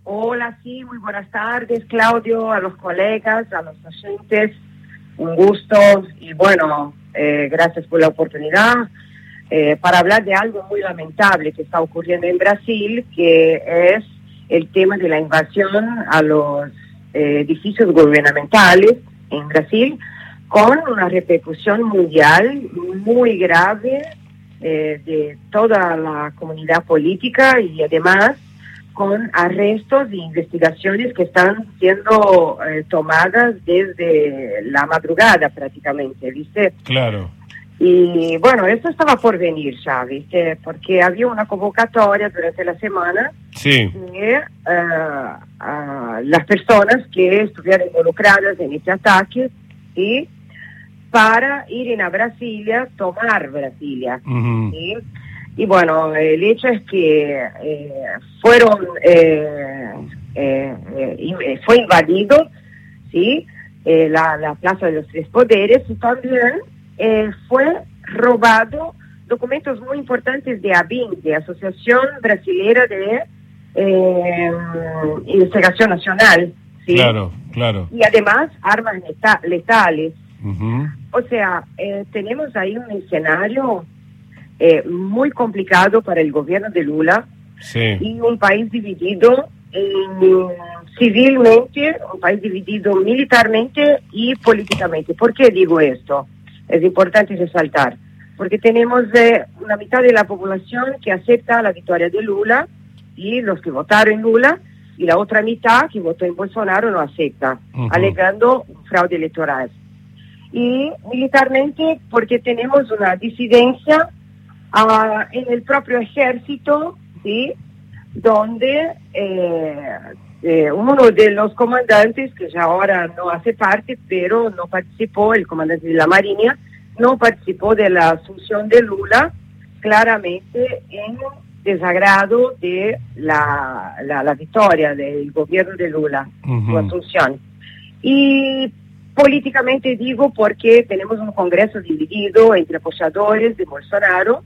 Hola, sí, muy buenas tardes, Claudio, a los colegas, a los oyentes, un gusto y bueno, gracias por la oportunidad para hablar de algo muy lamentable que está ocurriendo en Brasil, que es el tema de la invasión a los edificios gubernamentales en Brasil, con una repercusión mundial muy grave de toda la comunidad política y además con arrestos e investigaciones que están siendo tomadas desde la madrugada prácticamente, ¿viste? Claro. Y bueno, esto estaba por venir ya, ¿viste? Porque había una convocatoria durante la semana Sí. de las personas que estuvieron involucradas en este ataque y para ir a Brasilia, tomar Brasilia, Uh-huh. ¿sí? Y bueno, el hecho es que fue invadido, ¿sí? La Plaza de los Tres Poderes, y también fue robado documentos muy importantes de ABIN, de Asociación Brasilera de Investigación Nacional, ¿sí? Claro, claro. Y además armas letales. Uh-huh. O sea, tenemos ahí un escenario muy complicado para el gobierno de Lula, Sí. y un país dividido civilmente, un país dividido militarmente y políticamente. ¿Por qué digo esto? Es importante resaltar, porque tenemos una mitad de la población que acepta la victoria de Lula y los que votaron en Lula, y la otra mitad que votó en Bolsonaro no acepta, Uh-huh. alegando un fraude electoral. Y militarmente porque tenemos una disidencia en el propio ejército, ¿sí? Donde uno de los comandantes, que ya ahora no hace parte, pero no participó, el comandante de la Marina, no participó de la asunción de Lula, claramente en desagrado de la victoria del gobierno de Lula, Uh-huh. su asunción. Y políticamente digo porque tenemos un Congreso dividido entre apoyadores de Bolsonaro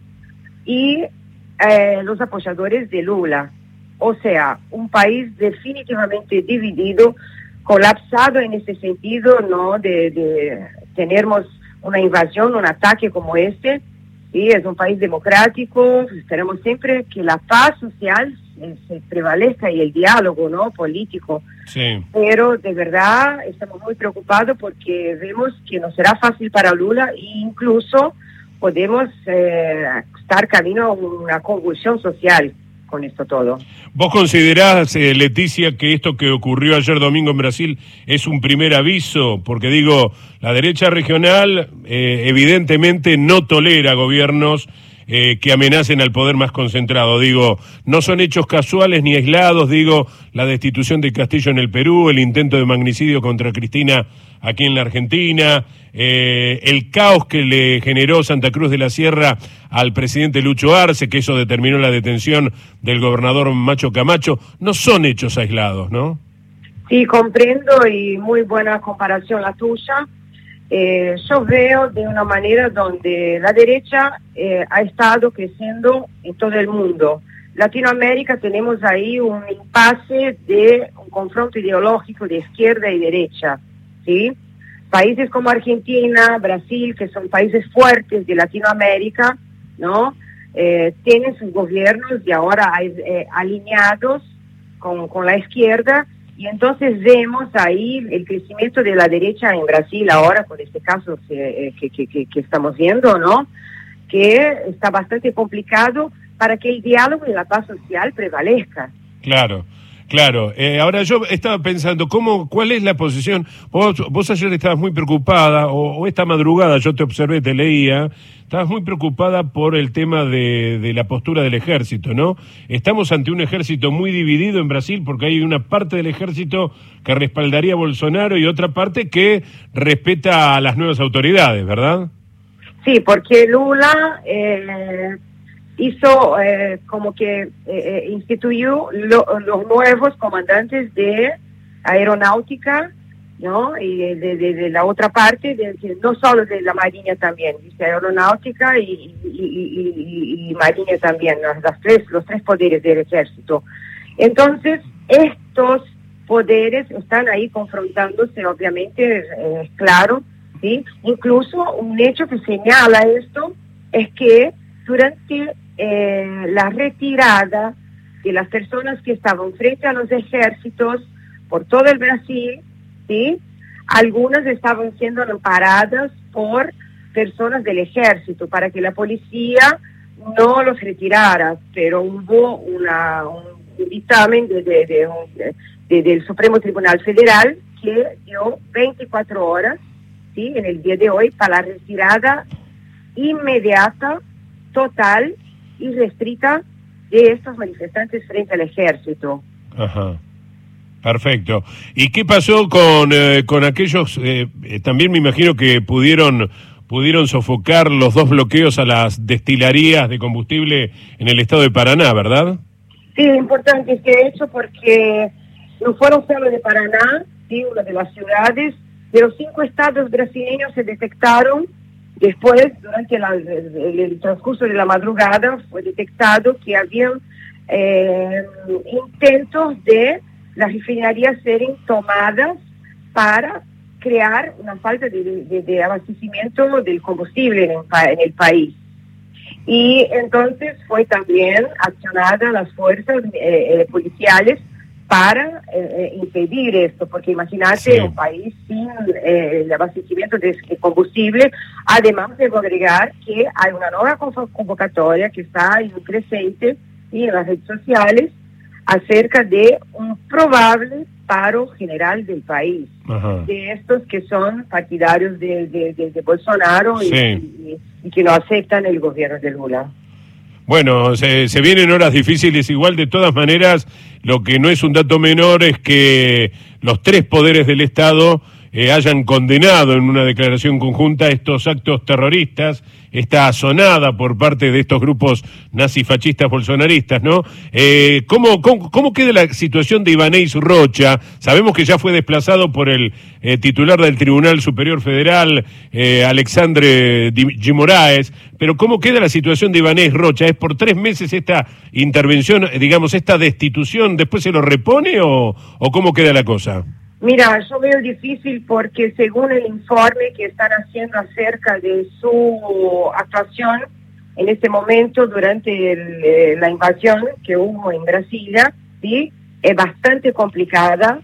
y los apoyadores de Lula. O sea, un país definitivamente dividido, colapsado en ese sentido, ¿no? De tenermos una invasión, un ataque como este. Y es un país democrático, esperamos siempre que la paz social se prevalezca y el diálogo, ¿no? Político. Sí. Pero de verdad estamos muy preocupados porque vemos que no será fácil para Lula e incluso podemos estar camino a una convulsión social con esto todo. ¿Vos considerás, Leticia, que esto que ocurrió ayer domingo en Brasil es un primer aviso? Porque digo, la derecha regional evidentemente no tolera gobiernos que amenacen al poder más concentrado. Digo, no son hechos casuales ni aislados, digo, la destitución de Castillo en el Perú, el intento de magnicidio contra Cristina aquí en la Argentina, el caos que le generó Santa Cruz de la Sierra al presidente Lucho Arce, que eso determinó la detención del gobernador Macho Camacho, no son hechos aislados, ¿no? Sí, comprendo, y muy buena comparación la tuya. Yo veo de una manera donde la derecha ha estado creciendo en todo el mundo. Latinoamérica tenemos ahí un impasse de un confronto ideológico de izquierda y derecha, ¿sí? Países como Argentina, Brasil, que son países fuertes de Latinoamérica, ¿no? Tienen sus gobiernos y ahora alineados con la izquierda. Y entonces vemos ahí el crecimiento de la derecha en Brasil ahora, con este caso que estamos viendo, ¿no? Que está bastante complicado para que el diálogo y la paz social prevalezca. Claro, claro. Ahora yo estaba pensando, ¿cuál es la posición? Vos ayer estabas muy preocupada, o esta madrugada yo te observé, te leía, estabas muy preocupada por el tema de la postura del ejército, ¿no? Estamos ante un ejército muy dividido en Brasil porque hay una parte del ejército que respaldaría a Bolsonaro y otra parte que respeta a las nuevas autoridades, ¿verdad? Sí, porque Lula hizo como que instituyó los nuevos comandantes de aeronáutica, ¿no? Y de la otra parte, no solo de la Marina también, ¿viste? Aeronáutica y Marina también, los tres poderes del ejército. Entonces, estos poderes están ahí confrontándose, obviamente, es claro, ¿sí? Incluso un hecho que señala esto es que durante la retirada de las personas que estaban frente a los ejércitos por todo el Brasil, ¿sí? Algunas estaban siendo amparadas por personas del ejército para que la policía no los retirara, pero hubo un dictamen del Supremo Tribunal Federal que dio 24 horas, ¿sí? En el día de hoy para la retirada inmediata, total y restricta de estos manifestantes frente al ejército. Ajá. Perfecto. ¿Y qué pasó con aquellos, también me imagino que pudieron sofocar los 2 bloqueos a las destilerías de combustible en el estado de Paraná, ¿verdad? Sí, importante este hecho porque no fueron solo de Paraná, sí, una de las ciudades, de los 5 estados brasileños se detectaron. Después, durante el transcurso de la madrugada, fue detectado que habían intentos de las refinerías serem tomadas para crear una falta de abastecimiento del combustible en el país. Y entonces fue también accionada las fuerzas policiales para impedir esto, porque imagínate, sí, un país sin el abastecimiento de combustible. Además, debo agregar que hay una nueva convocatoria que está en un creciente y en las redes sociales acerca de un probable paro general del país. Ajá. De estos que son partidarios de Bolsonaro, sí, y que no aceptan el gobierno de Lula. Bueno, se vienen horas difíciles igual. De todas maneras, lo que no es un dato menor es que los 3 poderes del Estado hayan condenado en una declaración conjunta estos actos terroristas, esta asonada por parte de estos grupos nazifascistas bolsonaristas, ¿no? ¿Cómo queda la situación de Ibanez Rocha? Sabemos que ya fue desplazado por el titular del Tribunal Superior Federal, Alexandre de Moraes, pero ¿cómo queda la situación de Ibanez Rocha? ¿Es por 3 meses esta intervención, digamos, esta destitución, después se lo repone o cómo queda la cosa? Mira, yo veo difícil porque según el informe que están haciendo acerca de su actuación en este momento durante la invasión que hubo en Brasilia, ¿sí? Es bastante complicada.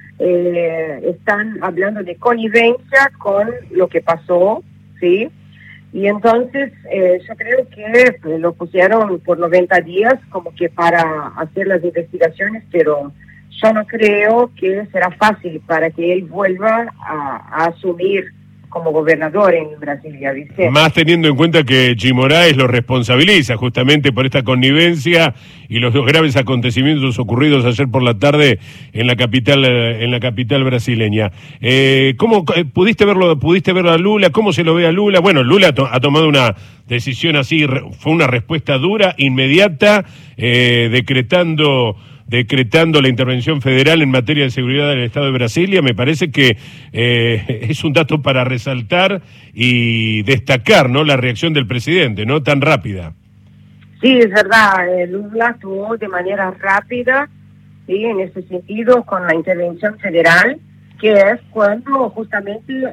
Están hablando de connivencia con lo que pasó, ¿sí? Y entonces yo creo que lo pusieron por 90 días como que para hacer las investigaciones, pero yo no creo que será fácil para que él vuelva a asumir como gobernador en Brasilia, ¿viste? Más teniendo en cuenta que Moraes lo responsabiliza justamente por esta connivencia y los 2 graves acontecimientos ocurridos ayer por la tarde en la capital brasileña. ¿Cómo pudiste verlo a Lula? ¿Cómo se lo ve a Lula? Bueno, Lula ha tomado una decisión así, fue una respuesta dura, inmediata, decretando la intervención federal en materia de seguridad del Estado de Brasilia. Me parece que es un dato para resaltar y destacar, ¿no?, la reacción del presidente, ¿no?, tan rápida. Sí, es verdad, Lula actuó de manera rápida, sí, en ese sentido, con la intervención federal, que es cuando justamente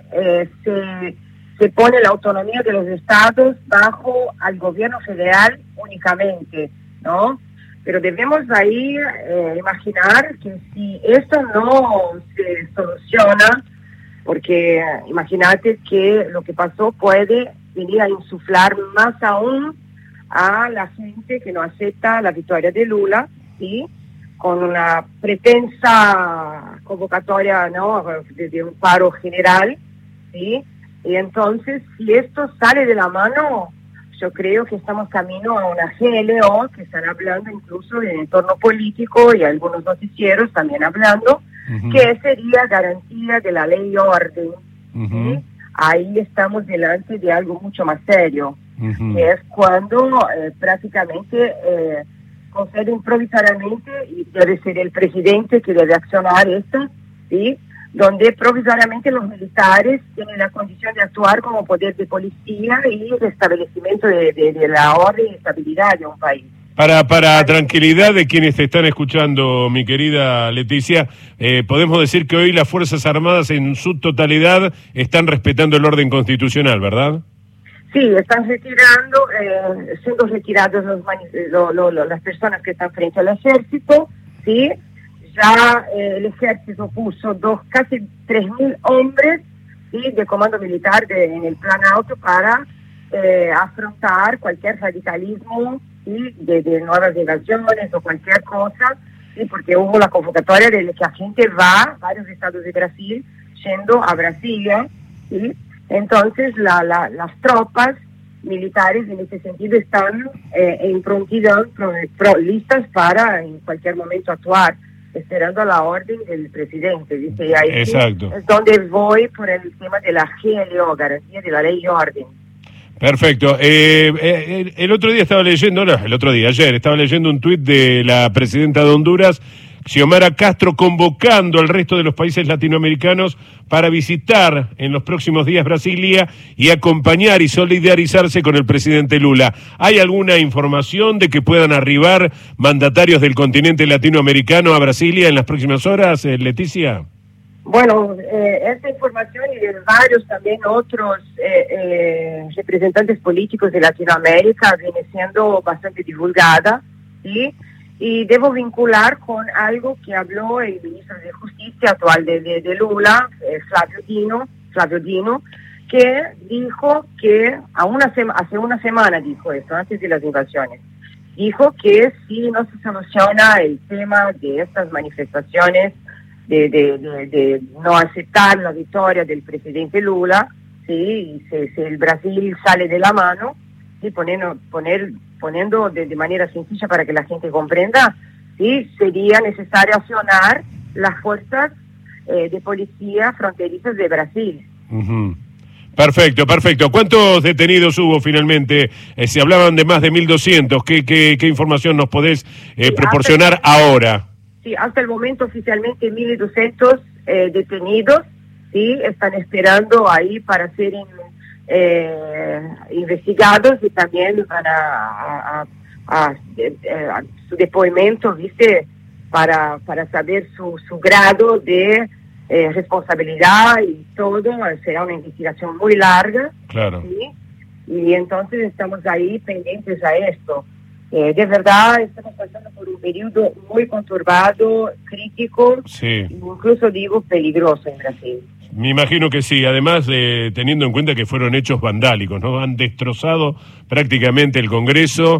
se pone la autonomía de los estados bajo al gobierno federal únicamente, ¿no? Pero debemos ahí imaginar que si esto no se soluciona, porque imagínate que lo que pasó puede venir a insuflar más aún a la gente que no acepta la victoria de Lula, ¿sí?, con una pretensa convocatoria, ¿no?, de un paro general, ¿sí? Y entonces, si esto sale de la mano, yo creo que estamos camino a una GLO, que están hablando incluso del entorno político y algunos noticieros también hablando, que sería garantía de la ley y orden. ¿Sí? Ahí estamos delante de algo mucho más serio, que es cuando prácticamente conceden provisoriamente, y debe ser el presidente que debe accionar esto, ¿sí?, donde provisoriamente los militares tienen la condición de actuar como poder de policía y restablecimiento de la orden y estabilidad de un país. Para tranquilidad de quienes te están escuchando, mi querida Leticia, podemos decir que hoy las Fuerzas Armadas en su totalidad están respetando el orden constitucional, ¿verdad? Sí, están retirando, siendo retirados las personas que están frente al ejército, ¿sí? Ya el ejército puso casi 3.000 hombres, ¿sí?, de comando militar en el plan alto para afrontar cualquier radicalismo, ¿sí?, de nuevas invasiones o cualquier cosa, ¿sí?, porque hubo la convocatoria de que la gente va, varios estados de Brasil, yendo a Brasilia, ¿sí? Entonces las tropas militares en ese sentido están en prontidad, listas para en cualquier momento actuar, esperando la orden del presidente, ¿viste? Y ahí exacto, es donde voy por el tema de la GLO, garantía de la ley y orden. Perfecto. El otro día estaba leyendo, ayer estaba leyendo un tuit de la presidenta de Honduras, Xiomara Castro, convocando al resto de los países latinoamericanos para visitar en los próximos días Brasilia y acompañar y solidarizarse con el presidente Lula. ¿Hay alguna información de que puedan arribar mandatarios del continente latinoamericano a Brasilia en las próximas horas, Leticia? Bueno, esta información y de varios también otros representantes políticos de Latinoamérica viene siendo bastante divulgada, ¿sí? Y debo vincular con algo que habló el ministro de Justicia actual de Lula, Flavio Dino, que dijo que hace una semana dijo esto, antes de las invasiones, dijo que si no se soluciona el tema de estas manifestaciones, de no aceptar la victoria del presidente Lula, ¿sí?, y si el Brasil sale de la mano, ¿sí?, poniendo de manera sencilla para que la gente comprenda, ¿sí?, sería necesario accionar las fuerzas de policía fronterizas de Brasil. Uh-huh. Perfecto. ¿Cuántos detenidos hubo finalmente? Se hablaban de más de 1.200. ¿Qué información nos podés proporcionar ahora? Sí, hasta el momento oficialmente 1.200 detenidos, ¿sí?, están esperando ahí para ser investigados y también van a su depósito, ¿viste?, para saber su grado de responsabilidad y todo. Será una investigación muy larga, claro, ¿sí? Y entonces estamos ahí pendientes a esto. De verdad estamos pasando por un periodo muy conturbado, crítico, sí, incluso digo peligroso en Brasil. Me imagino que sí, además teniendo en cuenta que fueron hechos vandálicos, ¿no? Han destrozado prácticamente el Congreso,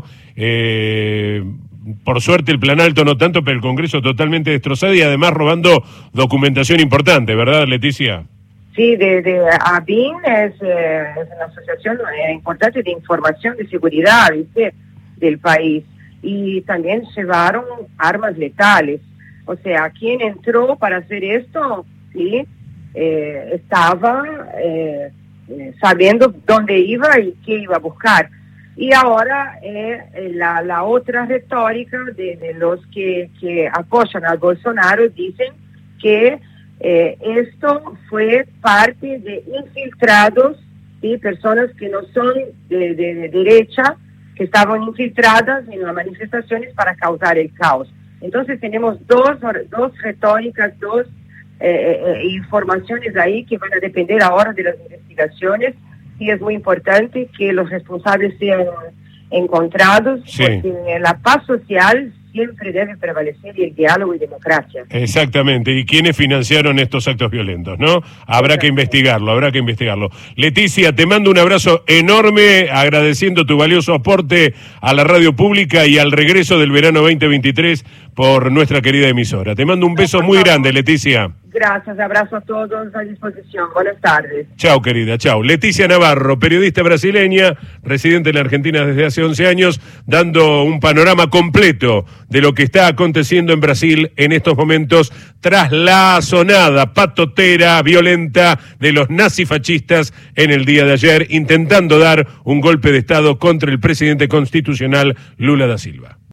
por suerte el Plan Alto no tanto, pero el Congreso totalmente destrozado y además robando documentación importante, ¿verdad, Leticia? Sí, ABIN es una asociación importante de información de seguridad, ¿viste?, del país, y también llevaron armas letales. O sea, quien entró para hacer esto, ¿sí?, estaba sabiendo dónde iba y qué iba a buscar. Y ahora la otra retórica de los que apoyan a Bolsonaro dicen que esto fue parte de infiltrados, ¿sí?, personas que no son de derecha, que estaban infiltradas en las manifestaciones para causar el caos. Entonces tenemos dos retóricas, dos informaciones ahí que van a depender ahora de las investigaciones, y es muy importante que los responsables sean encontrados, sí, porque la paz social siempre debe prevalecer y el diálogo y democracia. Exactamente, y quiénes financiaron estos actos violentos, ¿no? Habrá que investigarlo. Leticia, te mando un abrazo enorme, agradeciendo tu valioso aporte a la radio pública y al regreso del verano 2023 por nuestra querida emisora. Te mando un beso muy grande, Leticia. Gracias, abrazo a todos, a disposición. Buenas tardes. Chao, querida, chao. Leticia Navarro, periodista brasileña, residente en la Argentina desde hace 11 años, dando un panorama completo de lo que está aconteciendo en Brasil en estos momentos tras la sonada patotera violenta de los nazifascistas en el día de ayer, intentando dar un golpe de Estado contra el presidente constitucional Lula da Silva.